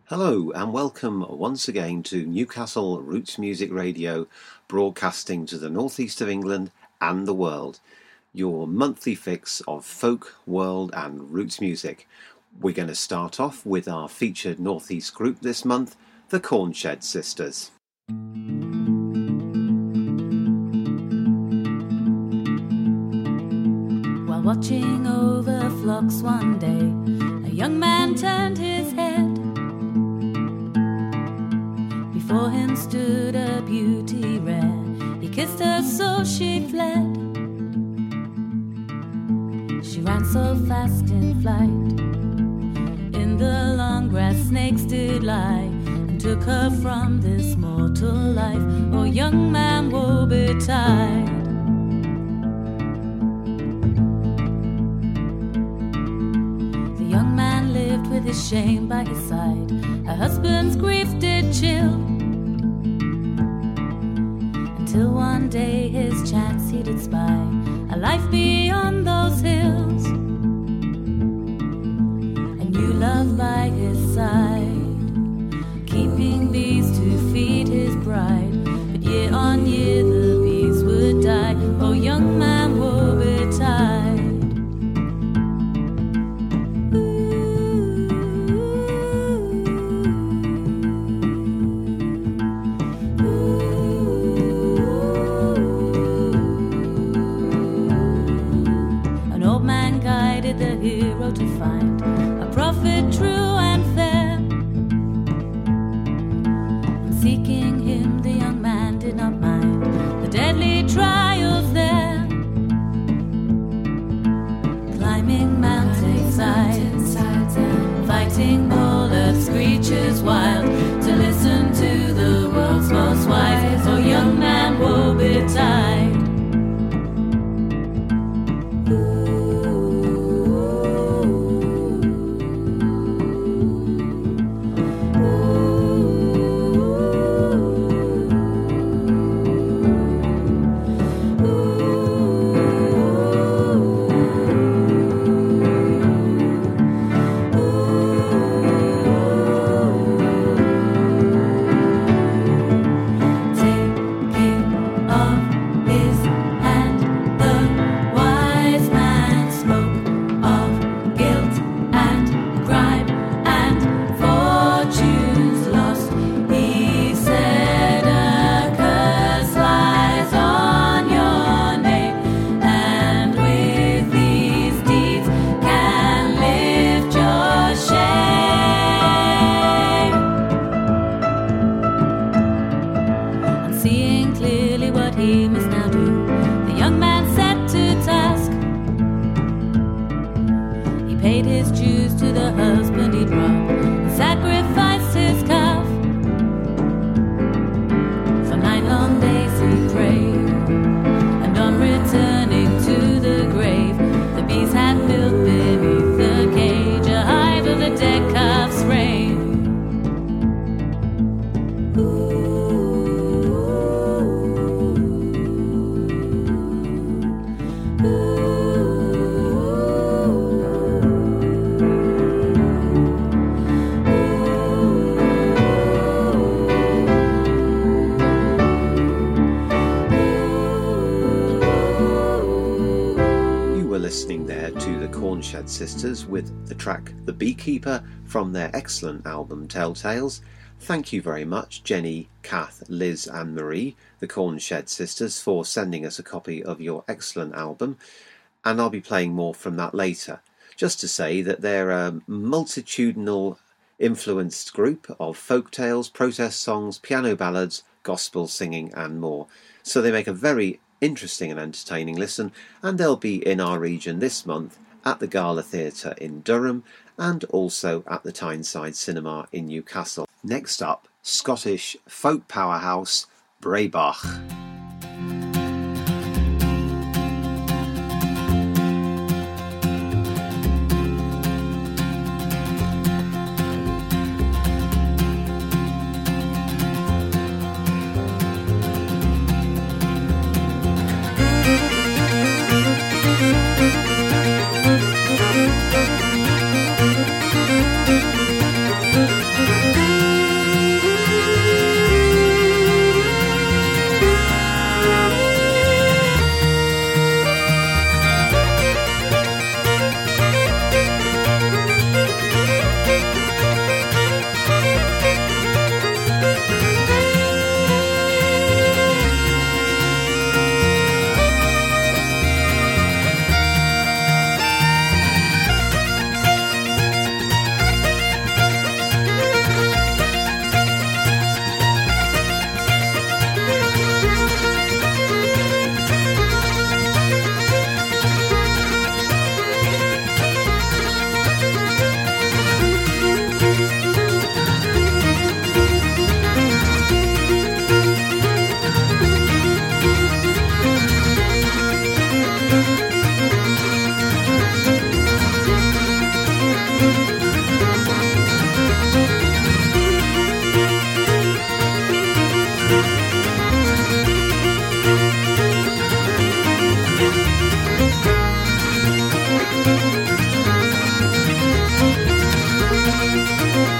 Hello and welcome once again to Newcastle Roots Music Radio, broadcasting to the northeast of England and the world. Your monthly fix of folk, world and roots music. We're going to start off with our featured northeast group this month, the Cornshed Sisters. While watching over flocks one day, a young man turned his head. Before him stood a beauty rare. He kissed her so she fled. She ran so fast in flight. In the long grass snakes did lie, and took her from this mortal life. Oh, young man, woe betide. The young man lived with his shame by his side. Her husband's grief did chill, till one day his chance he did spy a life beyond those hills, a new love by his side, keeping bees to feed his bride. But year on year the bees would die. Oh, young man, woe betide. The hero to find a prophet true and fair, and seeking him the young man did not mind the deadly trials there, climbing mountainsides and fighting bullets, screeches wild, to listen to the world's most wise. Oh, young man, woe betide. Cornshed Sisters with the track The Beekeeper from their excellent album Telltales. Thank you very much, Jenny, Kath, Liz and Marie, the Cornshed Sisters, for sending us a copy of your excellent album, and I'll be playing more from that later. Just to say that they're a multitudinal influenced group of folk tales, protest songs, piano ballads, gospel singing and more. So they make a very interesting and entertaining listen, and they'll be in our region this month at the Gala Theatre in Durham and also at the Tyneside Cinema in Newcastle. Next up, Scottish folk powerhouse Braebach.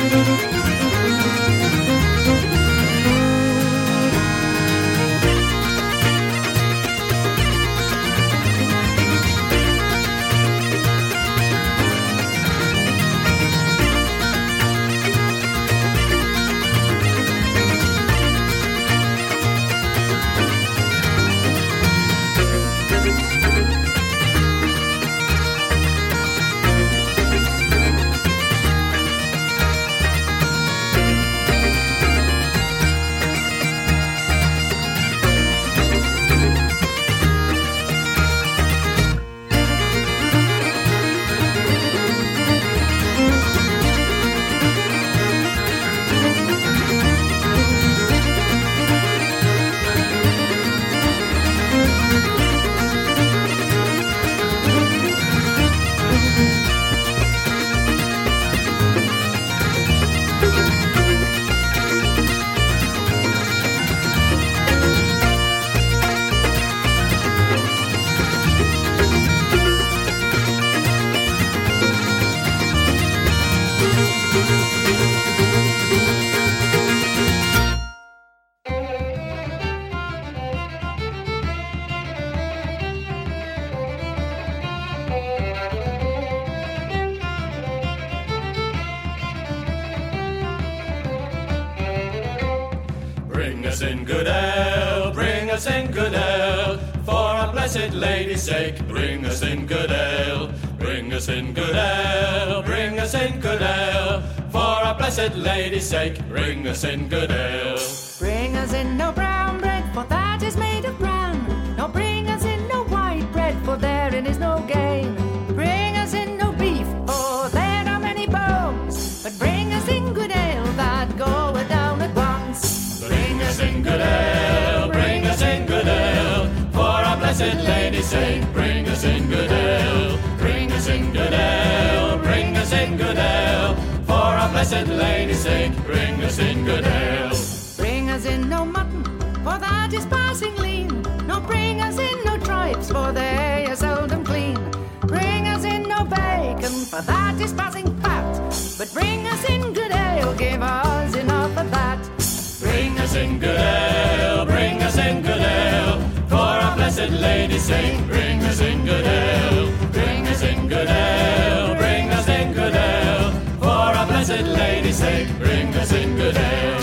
Bring us in good ale, bring us in good ale, for our blessed Lady's sake. Bring us in good ale, bring us in good ale, bring us in good ale, for our blessed Lady's sake. Bring us in good ale. Bring us in no brown bread, for that is made of bran. No, bring us in no white bread, for therein is no gain. Bring us in no beef, for there are many bones. But bring us in good ale, that goeth down at once. Bring us in good ale, bring us in good ale, for our blessed Lady's sake. Bring us in good ale, bring us in good ale, bring us in good ale, for our blessed Lady's sake. Bring us in good ale. Bring us in no mutton, for that is passing lean. No, bring us in no tripes, for they are seldom clean. Bring us in no bacon, for that is passing fat. But bring us in good ale, give us enough of that. Bring us in good ale, bring us in good ale, for our blessed Lady's sake. Bring us in good ale, bring us in good ale, bring us in good ale, for our blessed Lady's sake. Bring us in good ale.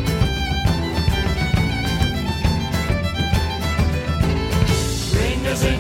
Bring us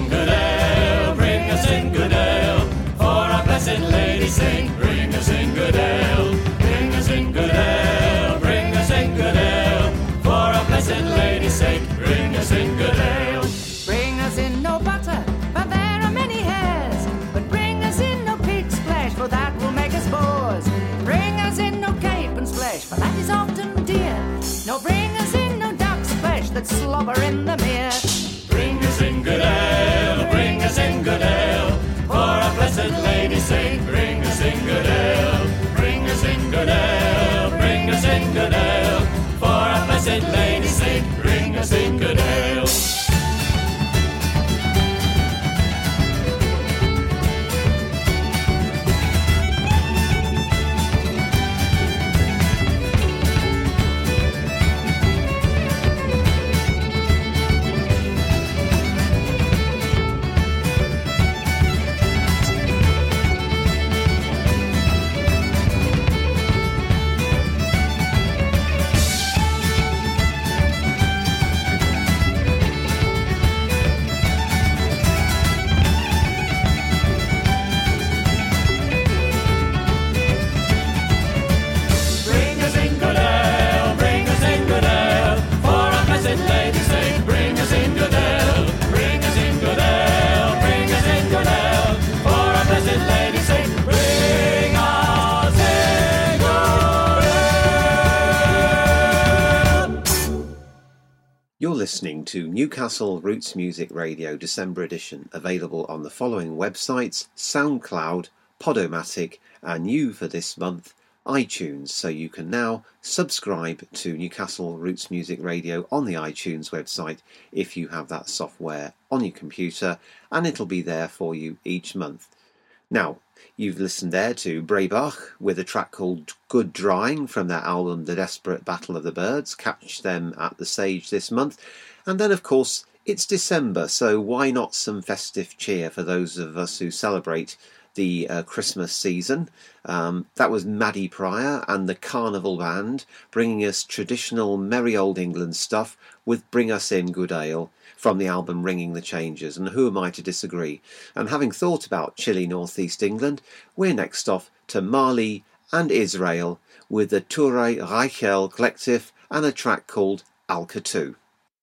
listening to Newcastle Roots Music Radio December edition, available on the following websites: SoundCloud, Podomatic, and new for this month, iTunes. So you can now subscribe to Newcastle Roots Music Radio on the iTunes website if you have that software on your computer, and it'll be there for you each month. Now, you've listened there to Breibach with a track called Good Drying from their album The Desperate Battle of the Birds. Catch them at the Sage this month. And then, of course, it's December, so why not some festive cheer for those of us who celebrate the Christmas season. That was Maddie Pryor and the Carnival Band bringing us traditional merry old England stuff with Bring Us In Good Ale from the album Ringing the Changes, and who am I to disagree? And having thought about chilly northeast England, we're next off to Mali and Israel with the Touré Reichel Collective and a track called Al-Katou.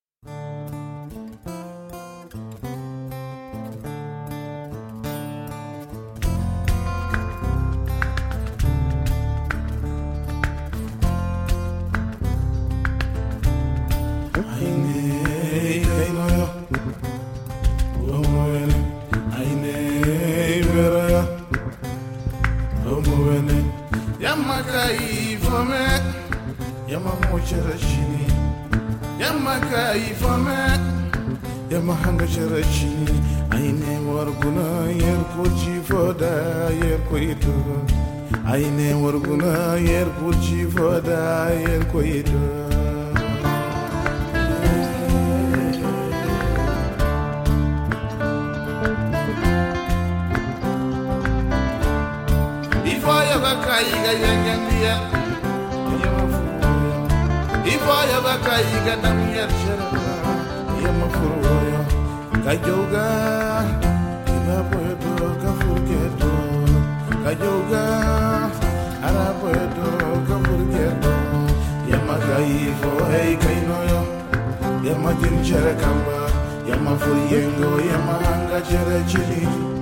Yama hanga charachini aine warguna yer kurchi foda yer koito aine warguna yer kurchi foda yer koito ifaya bakaiga yangandia yama fuya ifaya bakaiga namiyar charaba yama fuya Kajoga, Arapuedo, Cafurquedo, Kajoga, Arapuedo, Cafurquedo, Yamakai for Hey Kainoyo, Yamajin Cherakamba, Yamafuriengo, Yamahanga Cherachili.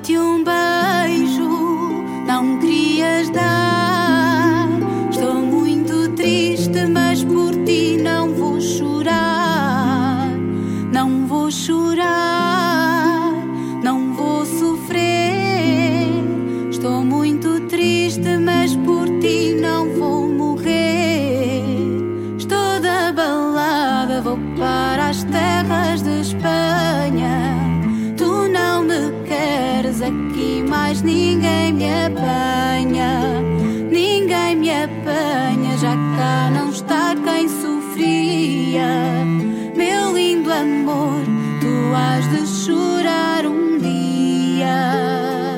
Roubei-te um beijo, não querias dar. Estou muito triste, mas por ti não vou chorar. Não vou chorar, não vou sofrer. Estou muito triste, mas por ti não vou morrer. Estou da balada, vou para as terras de Espanha. Tu não me queres aqui, mas ninguém me apanha. Ninguém me apanha, já cá não está quem sofria. Meu lindo amor, tu has de chorar um dia.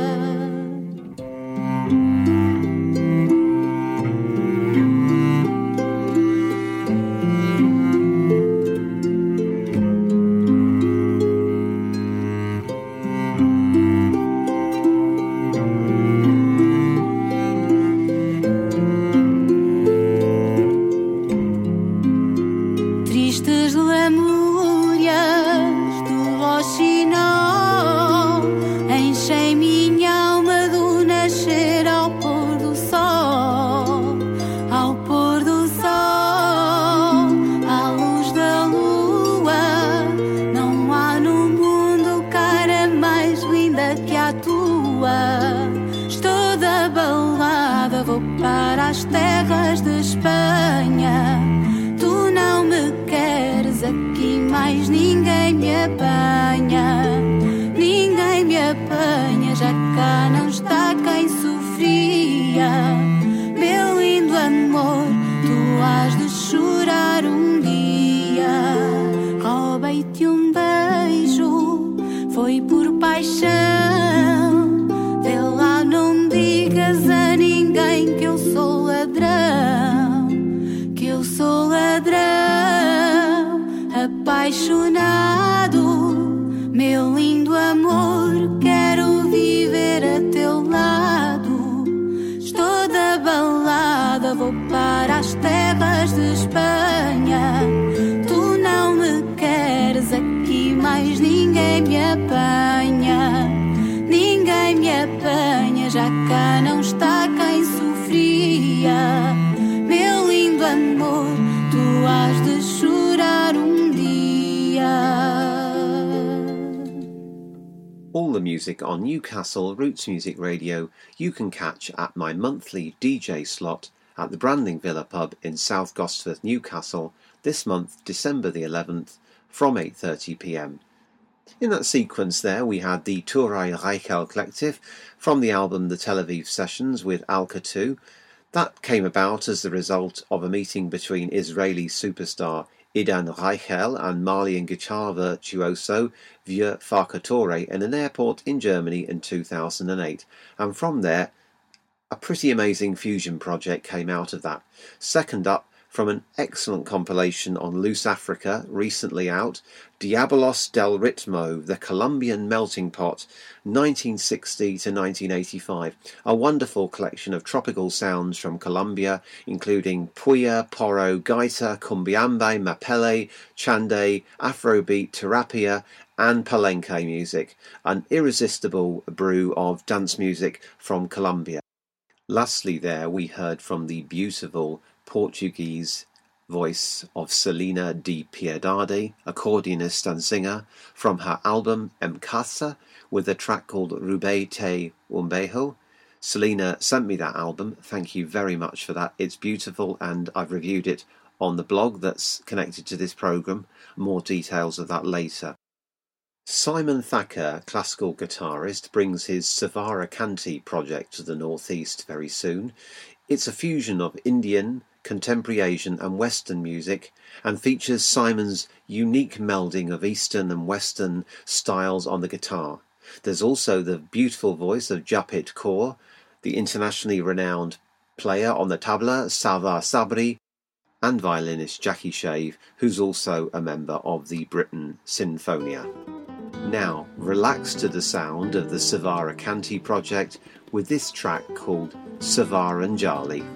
Tristes lemúrias do roxinol enchem minha alma do nascer ao pôr do sol. Ao pôr do sol, à luz da lua, não há no mundo cara mais linda que a tua. Estou da balada, vou para as terras de Espanha. Tu não me queres aqui, mas ninguém me apanha. Ninguém me apanha, já cá não está quem sofria. Meu lindo amor, tu has de chorar um dia. Roubei-te um beijo, foi por paixão. Vê lá, não digas a ninguém que eu sou ladrão. Que eu sou ladrão, apaixonado. Meu lindo amor, quero viver a teu lado. Estou da balada, vou para as terras de Espanha. Tu não me queres aqui, mas ninguém me apanha. Ninguém me apanha, já cá não está quem sofria. Meu lindo amor, tu has de chorar um dia. All the music on Newcastle Roots Music Radio you can catch at my monthly DJ slot at the Branding Villa pub in South Gosforth, Newcastle, this month, December the 11th, from 8:30pm. In that sequence there we had the Touray Reichel Collective from the album The Tel Aviv Sessions with Alka 2. That came about as the result of a meeting between Israeli superstar Idan Reichel and Malian guitar virtuoso Vieux Farka-Touré in an airport in Germany in 2008. And from there, a pretty amazing fusion project came out of that. Second up, from an excellent compilation on Loose Africa, recently out, Diabolos del Ritmo, the Colombian Melting Pot, 1960 to 1985. A wonderful collection of tropical sounds from Colombia, including puya, porro, gaita, cumbiambe, mapele, chande, afrobeat, terapia, and palenque music. An irresistible brew of dance music from Colombia. Lastly there, we heard from the beautiful Portuguese voice of Celina de Piedade, accordionist and singer, from her album Em Casa, with a track called Roubei-te um beijo. Celina sent me that album. Thank you very much for that. It's beautiful, and I've reviewed it on the blog that's connected to this programme. More details of that later. Simon Thacker, classical guitarist, brings his Savara Kanti project to the northeast very soon. It's a fusion of Indian, contemporary Asian and Western music, and features Simon's unique melding of Eastern and Western styles on the guitar. There's also the beautiful voice of Japit Kaur, the internationally renowned player on the tabla, Sarvar Sabri, and violinist Jackie Shave, who's also a member of the Britain Sinfonia. Now, relax to the sound of the Savara Kanti project with this track called Savaranjali.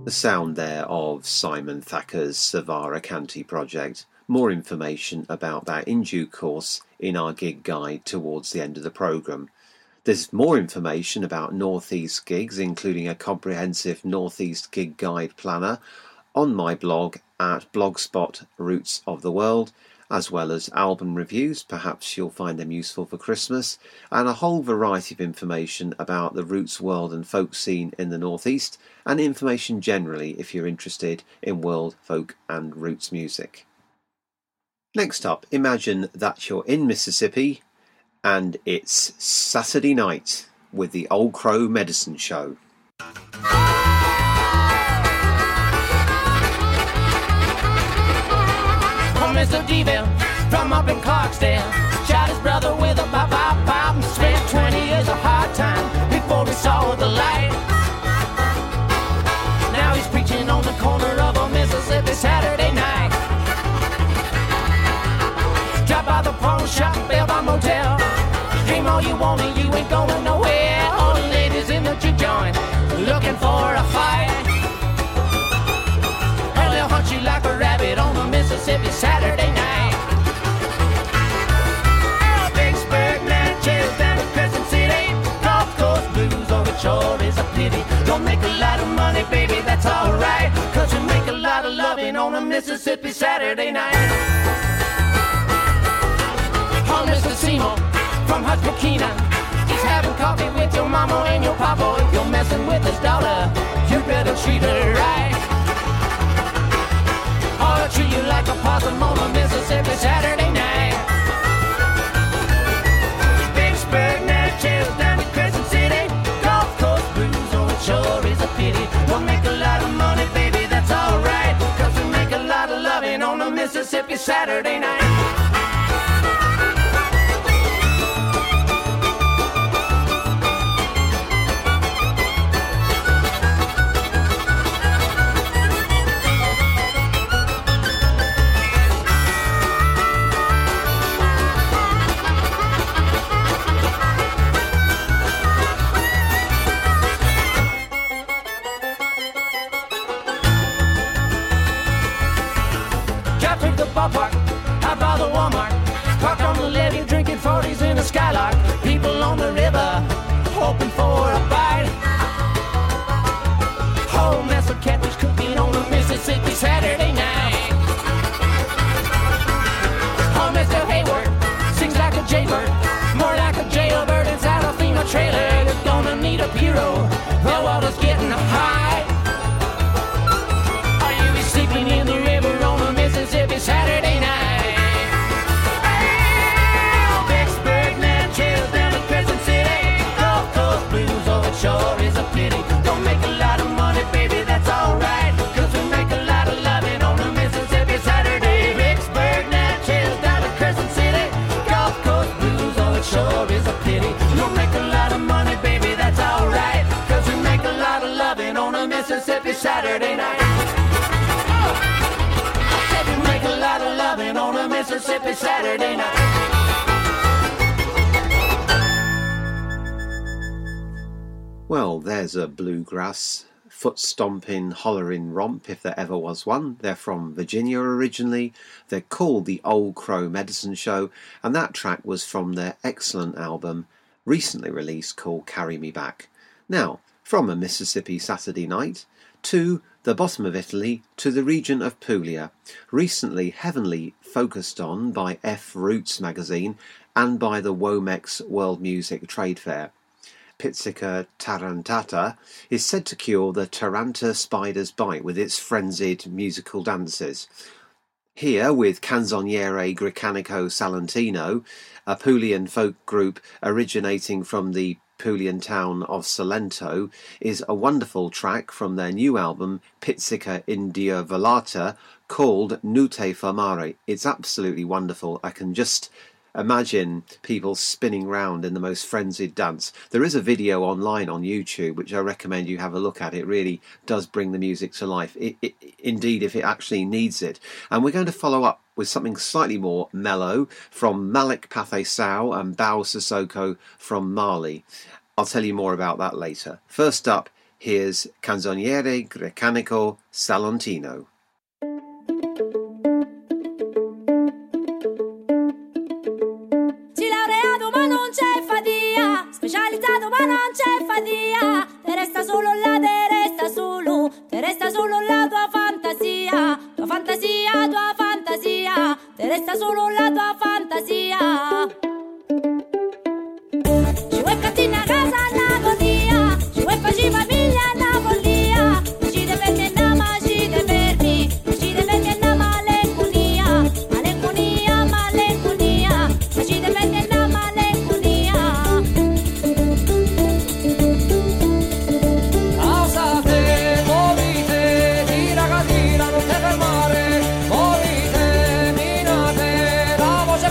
The sound there of Simon Thacker's Savara Canti project. More information about that in due course in our gig guide towards the end of the programme. There's more information about North East gigs, including a comprehensive North East gig guide planner, on my blog at Blogspot Roots of the World, as well as album reviews, perhaps you'll find them useful for Christmas, and a whole variety of information about the roots, world and folk scene in the North East, and information generally if you're interested in world, folk and roots music. Next up, imagine that you're in Mississippi and it's Saturday night with the Old Crow Medicine Show. Mr. Deville from up in Clarksdale shot his brother with a pop and spent 20 years of hard time before he saw the light. Now he's preaching on the corner of a Mississippi Saturday night. Drop by the pawn shop, bail by motel. Dream all you want and you ain't going nowhere. All the ladies in the juke joint looking for a fight. And they'll hunt you like a rabbit on a Mississippi Saturday night. Vicksburg, Natchez, down to Crescent City. Gulf Coast blues, oh, it sure is a pity. Don't make a lot of money, baby, that's alright. Cause you make a lot of loving on a Mississippi Saturday night. Oh, Mr. Seymour from Hutchpokina, he's having coffee with your mama and your papa. If you're messing with his daughter, you better treat her right. I'll treat you like a possum on a Mississippi Saturday night. Vicksburg, Natchez, down to Crescent City. Gulf Coast blues, oh, it sure is a pity. Don't make a lot of money, baby, that's alright. Cause we make a lot of loving on a Mississippi Saturday night. Ballpark, out by the Walmart, parked on the levee, drinking 40s in a Skylark. People on the river, hoping for a bite. Whole mess of catfish cooking on a Mississippi Saturday night. Oh, Mr. Hayward sings like a jaybird, more like a jailbird inside a FEMA trailer. You're gonna need a bureau, the water's getting high. Are you sleeping in the river on a Mississippi Saturday night? Hey, Vicksburg, Natchez, down to Crescent City. Gulf Coast blues, oh, it sure is a pity. Don't make a lot of money, baby, that's alright. Cause we make a lot of loving on a Mississippi Saturday. Vicksburg, Natchez, down to Crescent City. Gulf Coast blues, oh, it sure is a pity. Don't make a lot of money, baby, that's alright. Cause we make a lot of loving on a Mississippi Saturday night. On a Mississippi Saturday night. Well, there's a bluegrass, foot-stomping, hollering romp if there ever was one. They're from Virginia originally. They're called the Old Crow Medicine Show, and that track was from their excellent album, recently released, called Carry Me Back. Now, from a Mississippi Saturday night to the bottom of Italy, to the region of Puglia, recently heavily focused on by F Roots magazine and by the Womex World Music Trade Fair. Pizzica tarantata is said to cure the taranta spider's bite with its frenzied musical dances. Here, with Canzoniere Gricanico Salentino, a Puglian folk group originating from the Puglian town of Salento, is a wonderful track from their new album Pizzica India Volata called Nute Famare. It's absolutely wonderful. I can just imagine people spinning round in the most frenzied dance. There is a video online on YouTube which I recommend you have a look at. It really does bring the music to life, indeed, if it actually needs it. And we're going to follow up with something slightly more mellow from Malik Pathe Sow and Bao Sissoko from Mali. I'll tell you more about that later. First up, Here's Canzoniere Grecanico Salontino. Si laureato ma non c'è fatia, specializzato ma non c'è fatia, te resta solo la, te resta solo la tua fantasia, tua fantasia, tua fantasia, te resta solo la tua fantasia. Ci vuoi cattina a casa alla godia, ci vuoi farci famiglia alla follia, ma ci deve fermi, ma ci deve fermi, ma ci deve fermi a malinconia, malinconia, malinconia, ma ci deve fermi a malinconia. Alzate, muovite, tira catira, non te fermare, muovite, minate, la voce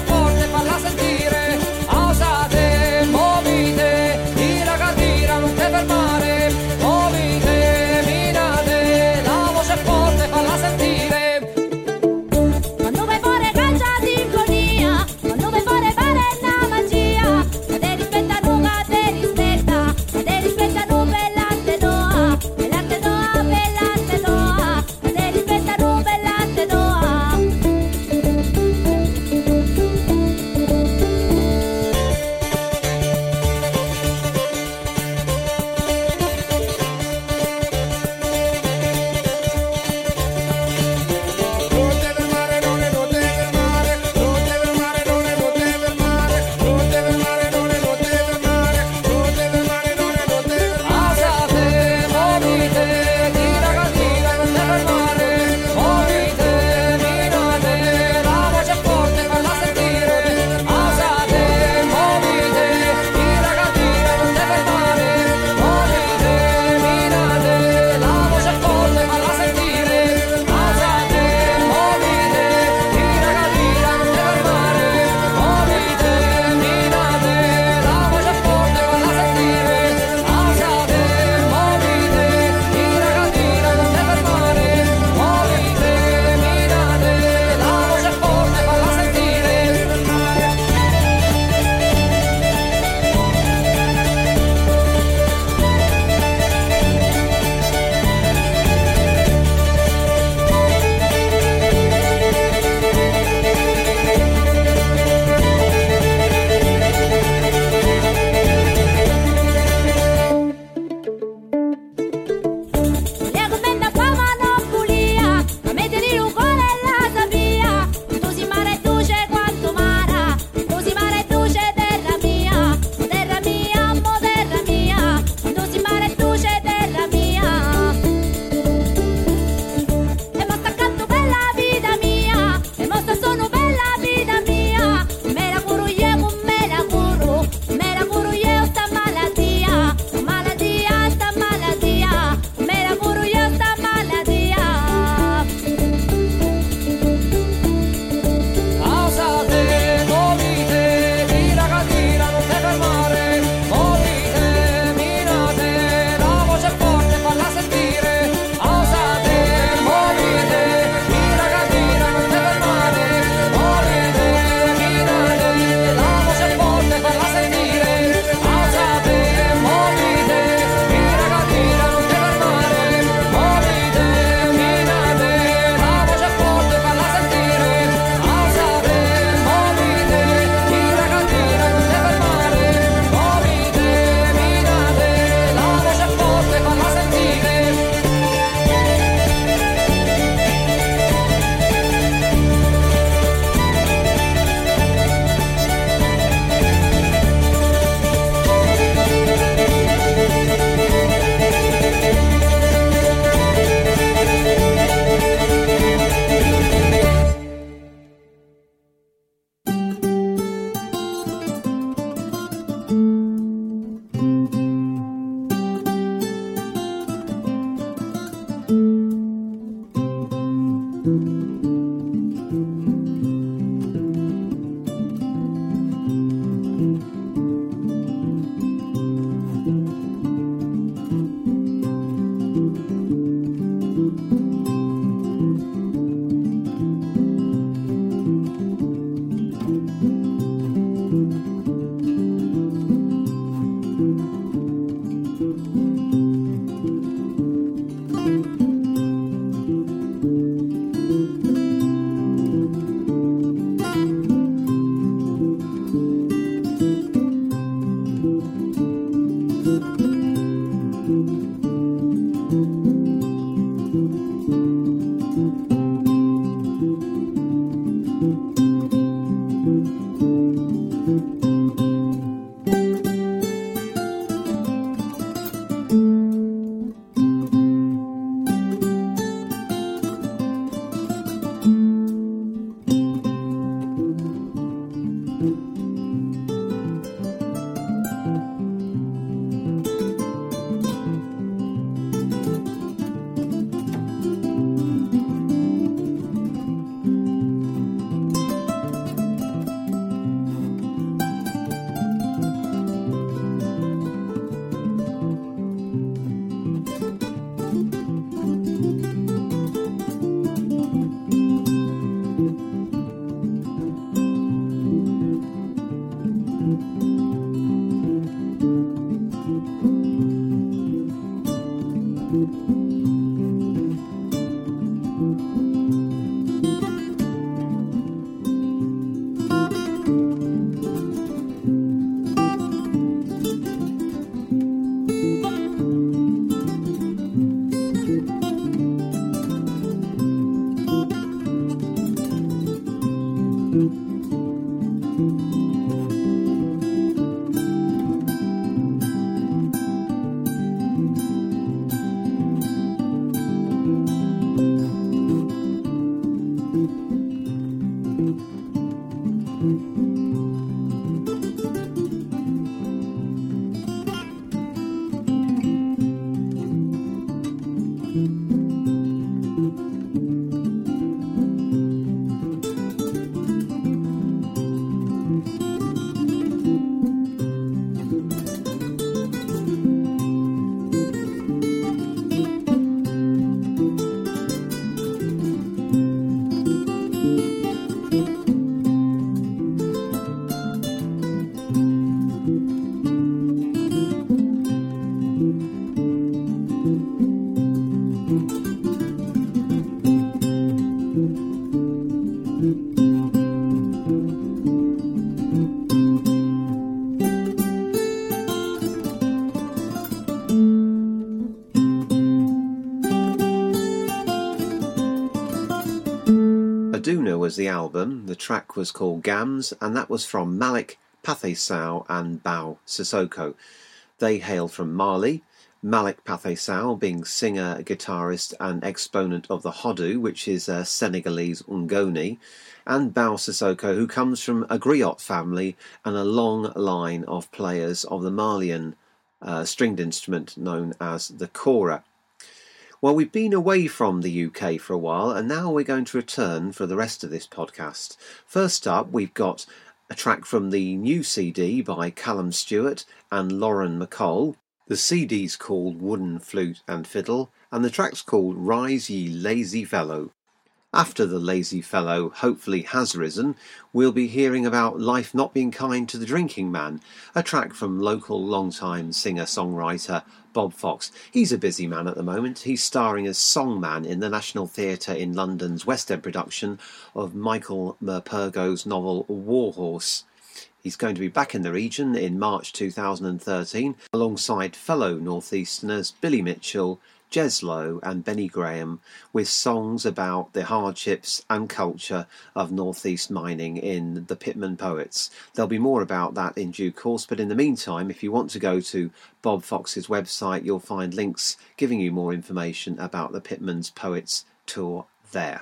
Aduna was the album, the track was called Gams, and that was from Malik Pathé and Bao Sissoko. They hail from Mali, Malik Pathé being singer, guitarist and exponent of the Hodu, which is a Senegalese Ngoni, and Bao Sissoko, who comes from a griot family and a long line of players of the Malian stringed instrument known as the kora. Well, we've been away from the UK for a while, and now we're going to return for the rest of this podcast. First up, we've got a track from the new CD by Callum Stewart and Lauren McCall. The CD's called Wooden Flute and Fiddle, and the track's called Rise Ye Lazy Fellow. After the lazy fellow hopefully has risen, we'll be hearing about Life Not Being Kind to the Drinking Man, a track from local long-time singer-songwriter Bob Fox. He's a busy man at the moment. He's starring as Songman in the National Theatre in London's West End production of Michael Morpurgo's novel Warhorse. He's going to be back in the region in March 2013 alongside fellow Northeasterners Billy Mitchell, Jez Lowe and Benny Graham, with songs about the hardships and culture of Northeast mining in the Pitman Poets. There'll be more about that in due course, but in the meantime, if you want to go to Bob Fox's website, you'll find links giving you more information about the Pitman's Poets tour there.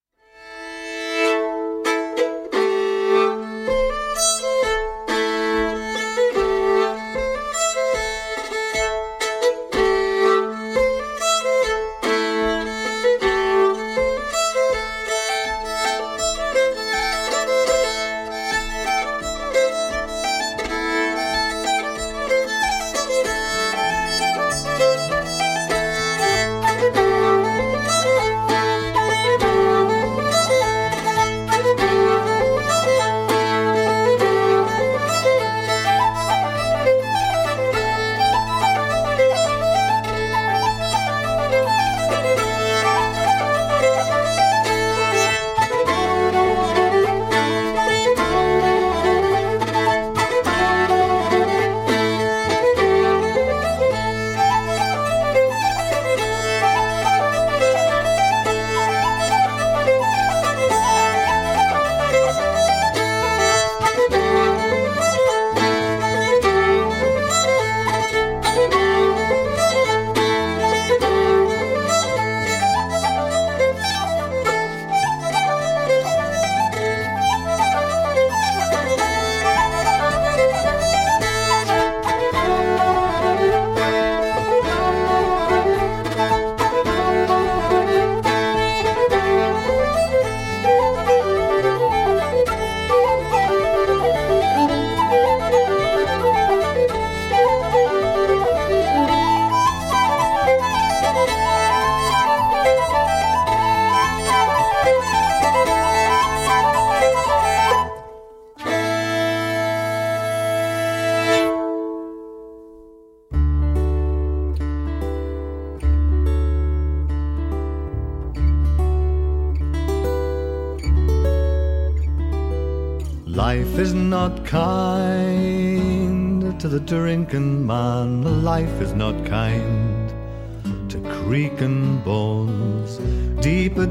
Life is not kind to the drinking man. Life is not kind to creaking bones. Deeper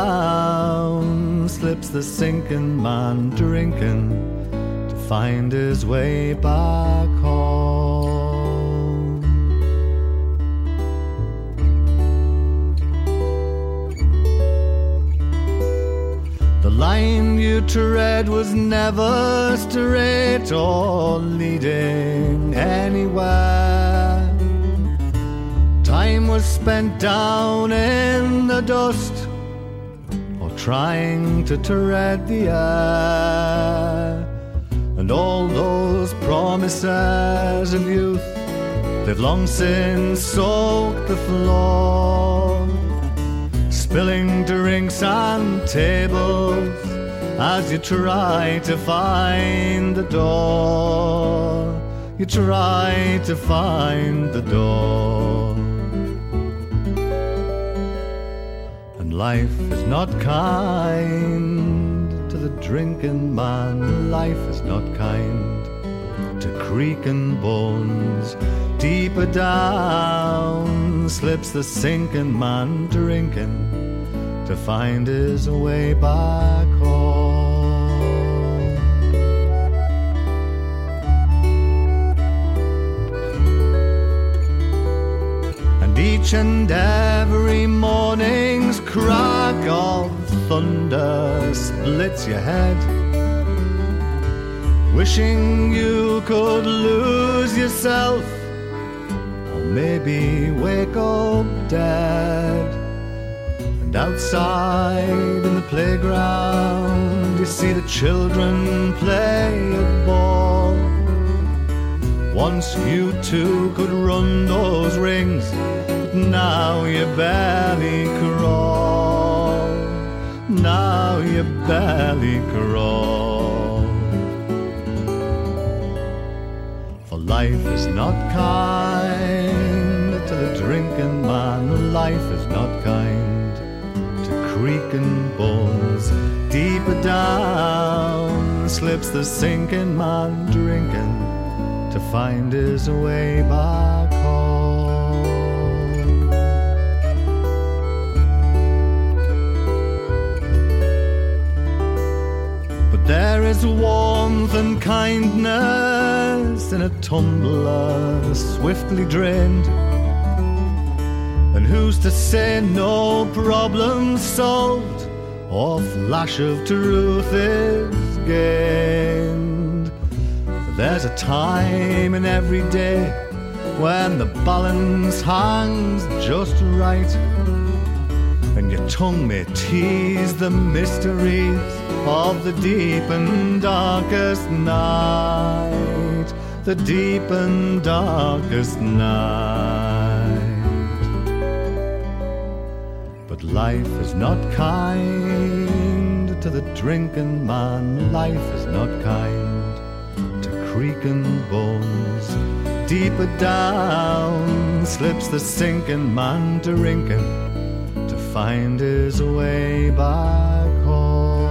down slips the sinking man, drinking to find his way back home. The line you tread was never straight or leading anywhere. Time was spent down in the dust or trying to tread the air. And all those promises of youth, they've long since soaked the floor, spilling drinks on tables as you try to find the door. You try to find the door. And life is not kind to the drinking man. Life is not kind to creaking bones. Deeper down slips the sinking man, drinking to to find his way back home. And each and every morning's crack of thunder splits your head, wishing you could lose yourself, or maybe wake up dead. And outside in the playground you see the children play at ball. Once you two could run those rings, but now you barely crawl. Now you barely crawl. For life is not kind to the drinking man. Life is not kind to creaking bones. Deeper down slips the sinking man drinking to find his way back home. But there is warmth and kindness in a tumbler swiftly drained. And who's to say no problem solved or flash of truth is gained? There's a time in every day when the balance hangs just right, and your tongue may tease the mysteries of the deep and darkest night. The deep and darkest night. But life is not kind to the drinking man. Life is not kind to creaking bones. Deeper down slips the sinking man drinking to find his way back home.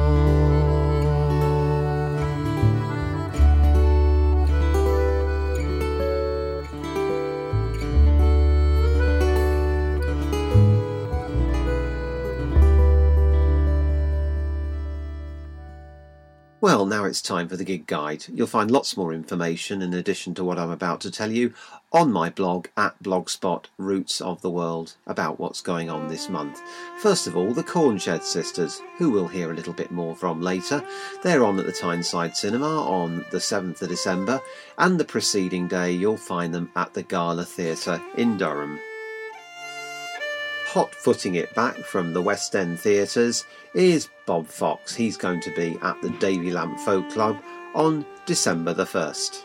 Well, now it's time for the gig guide. You'll find lots more information in addition to what I'm about to tell you on my blog at Blogspot Roots of the World about what's going on this month. First of all, the Cornshed Sisters, who we'll hear a little bit more from later. They're on at the Tyneside Cinema on the 7th of December, and the preceding day you'll find them at the Gala Theatre in Durham. Hot-footing it back from the West End theatres is Bob Fox. He's going to be at the Davy Lamp Folk Club on December the 1st.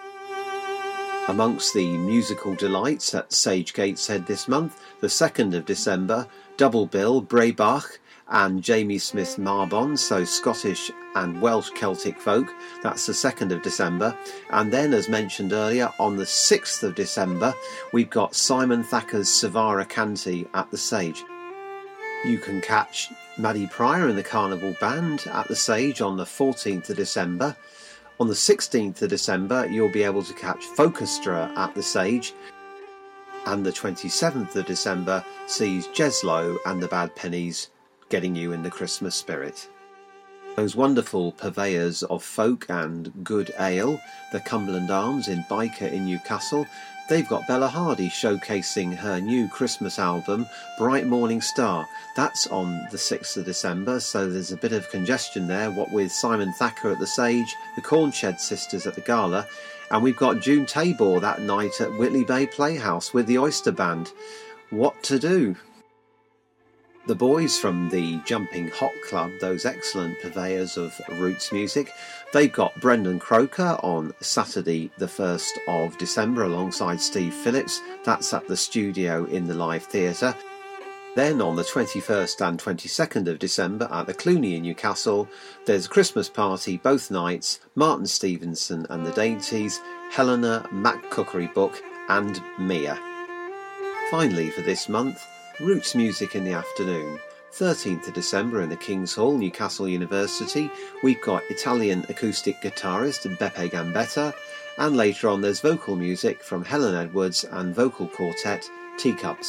Amongst the musical delights at Sage Gateshead this month, the 2nd of December, double bill Bray Bach and Jamie Smith Marbon, so Scottish and Welsh Celtic folk. That's the 2nd of December. And then, as mentioned earlier, on the 6th of December, we've got Simon Thacker's Savara Canty at the Sage. You can catch Maddie Pryor and the Carnival Band at the Sage on the 14th of December. On the 16th of December, you'll be able to catch Folkestra at the Sage. And the 27th of December sees Jeslow and the Bad Pennies getting you in the Christmas spirit. Those wonderful purveyors of folk and good ale, the Cumberland Arms in Byker in Newcastle, they've got Bella Hardy showcasing her new Christmas album, Bright Morning Star. That's on the 6th of December, so there's a bit of congestion there, what with Simon Thacker at the Sage, the Cornshed Sisters at the Gala, and we've got June Tabor that night at Whitley Bay Playhouse with the Oyster Band. What to do? The boys from the Jumping Hot Club, those excellent purveyors of roots music, they've got Brendan Croker on Saturday the 1st of December alongside Steve Phillips. That's at the Studio in the Live Theatre. Then on the 21st and 22nd of December at the Cluny in Newcastle, there's a Christmas party both nights, Martin Stevenson and the Dainties, Helena, Mac Cookery Book and Mia. Finally for this month, Roots Music in the afternoon. 13th of December in the King's Hall, Newcastle University, we've got Italian acoustic guitarist Beppe Gambetta, and later on there's vocal music from Helen Edwards and vocal quartet Teacups.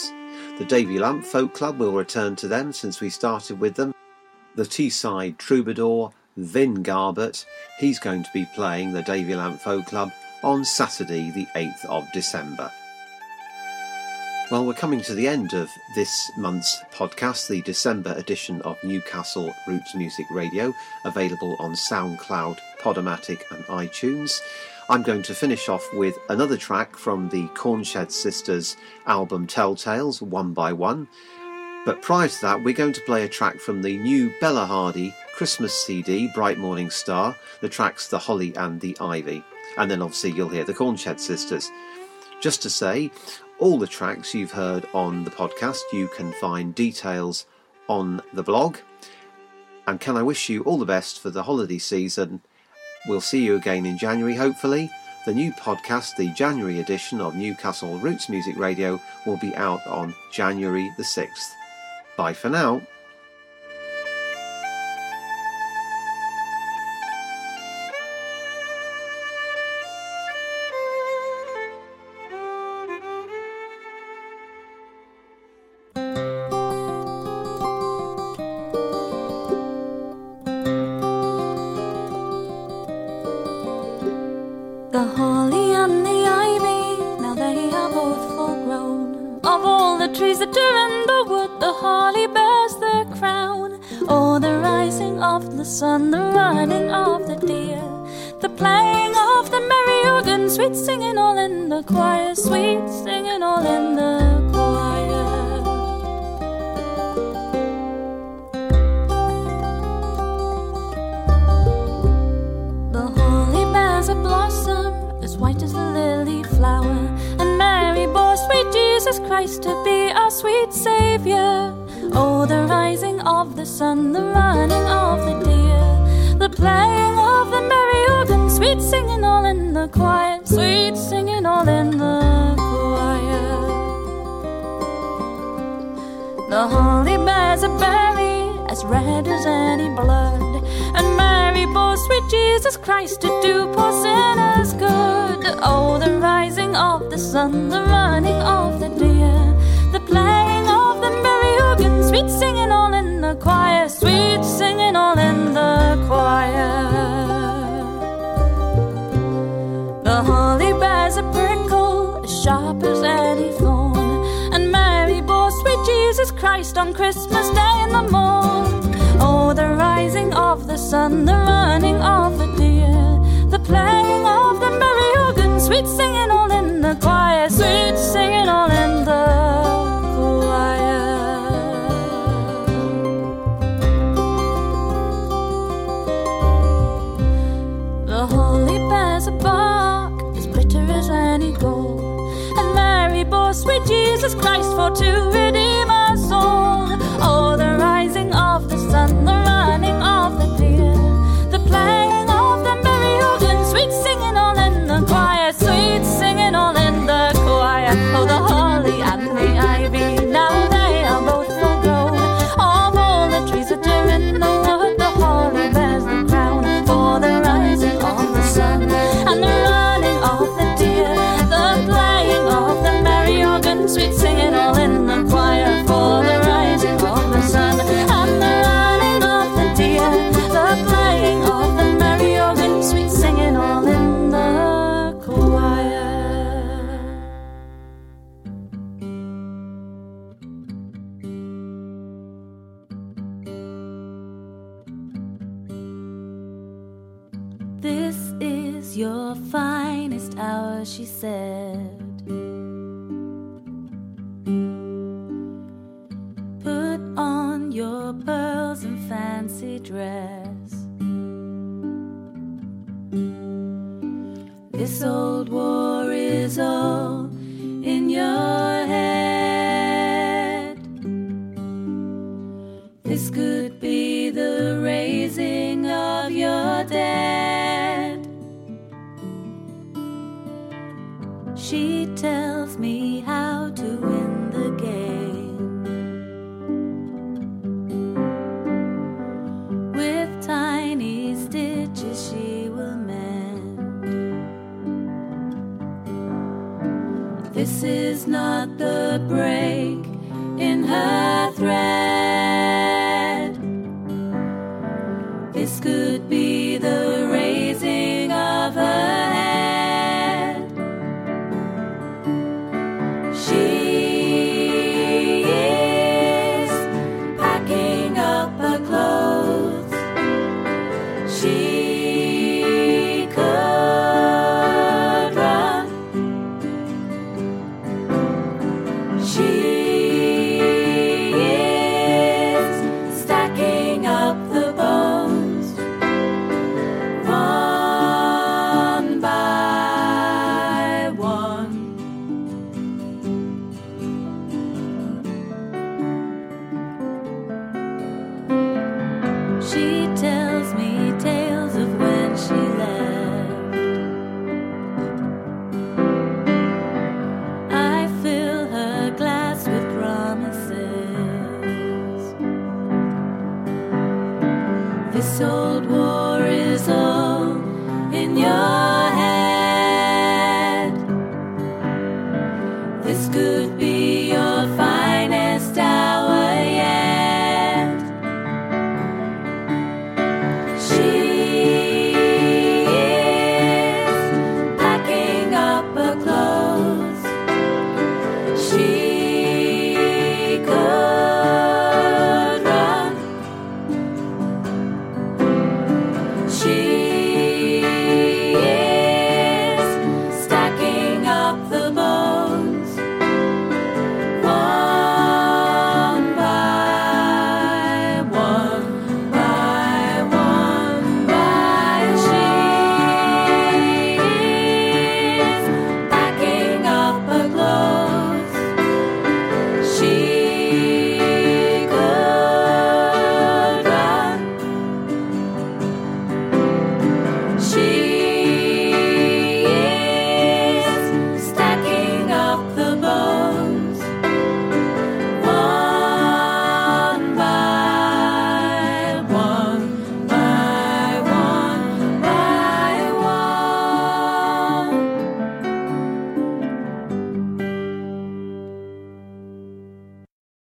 The Davy Lamp Folk Club will return to them since we started with them. The Teesside Troubadour, Vin Garbett, he's going to be playing the Davy Lamp Folk Club on Saturday the 8th of December. Well, we're coming to the end of this month's podcast, the December edition of Newcastle Roots Music Radio, available on SoundCloud, Podomatic and iTunes. I'm going to finish off with another track from the Cornshed Sisters album Telltales, One by One. But prior to that, we're going to play a track from the new Bella Hardy Christmas CD, Bright Morning Star. The track's The Holly and the Ivy. And then obviously you'll hear the Cornshed Sisters. Just to say, all the tracks you've heard on the podcast, you can find details on the blog. And can I wish you all the best for the holiday season. We'll see you again in January, hopefully. The new podcast, the January edition of Newcastle Roots Music Radio, will be out on January the 6th. Bye for now. The holly and the ivy, now they are both full grown. Of all the trees that are in the wood, the holly bears the crown. Oh, the rising of the sun, the running of the deer, the playing of the merry organ, sweet singing all in the choir, sweet singing all in the choir. The holly bears a blossom as white as the lily flower, and Mary bore sweet Jesus Christ to be our sweet Saviour. Oh, the rising of the sun, the running of the deer, the playing of the merry organ, sweet singing all in the choir, sweet singing all in the choir. The holly bears a berry as red as any blood, and Mary bore sweet Jesus Christ to do poor sinners good. Oh, the rising of the sun, the running of the deer, the playing of the merry organ, sweet singing all in the choir, sweet singing all in the choir. The holly bears a prickle as sharp as any thorn, and Mary bore sweet Jesus Christ on Christmas Day in the morn. Oh, the rising of the sun, the running of the deer, the playing of the merry organ, sweet singing all in the choir, sweet singing all in the choir. The holly bears a bark as bitter as any gold, and Mary bore sweet Jesus Christ for to redeem us all. Oh, the rising of the sun, the running of the deer, the playing of the merry organ, sweet singing all in the choir, sweet singing all in the choir. Oh, the holly and the ivy, now they are both full grown. Of all the trees that are in the wood, the holly bears the crown. For the rising of the sun and the running of the deer, the playing of the merry organ, sweet singing all in the choir. For the rising of the sun and the running of the deer, the playing of the merry organ, sweet singing all in the choir. This is your finest hour, she said. Put on your pearls and fancy dress. This old war is all in your head. This could be the raising of your dead. She tells me how to win the game. With tiny stitches she will mend. This is not the break This old war is all in your